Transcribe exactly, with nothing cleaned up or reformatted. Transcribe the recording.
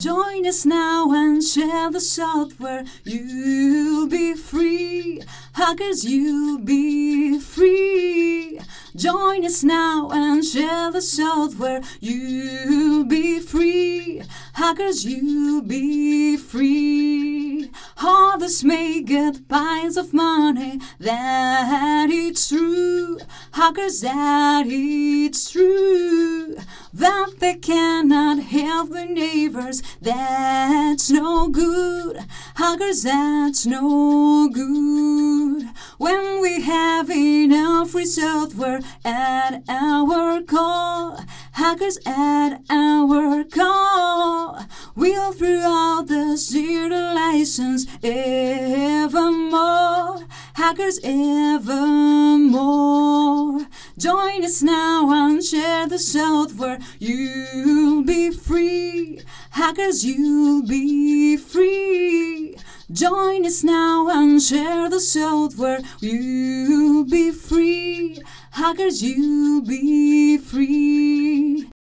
Join us now and share the software. You'll be free. Hackers, you'll be free. Join us now and share the software. You'll be free. Hackers, you'll be free. Others may get piles of money, that it's true. Hackers, that it's true. That they cannot help their neighbors, that's no good. Hackers, that's no good. When we have enough free software at our call, hackers at our call, we'll throughout the zero license evermore. Hackers evermore. Join us now and share the software. You'll be free. Hackers, you'll be free. Join us now and share the software. You'll be free. Hackers, you'll be free.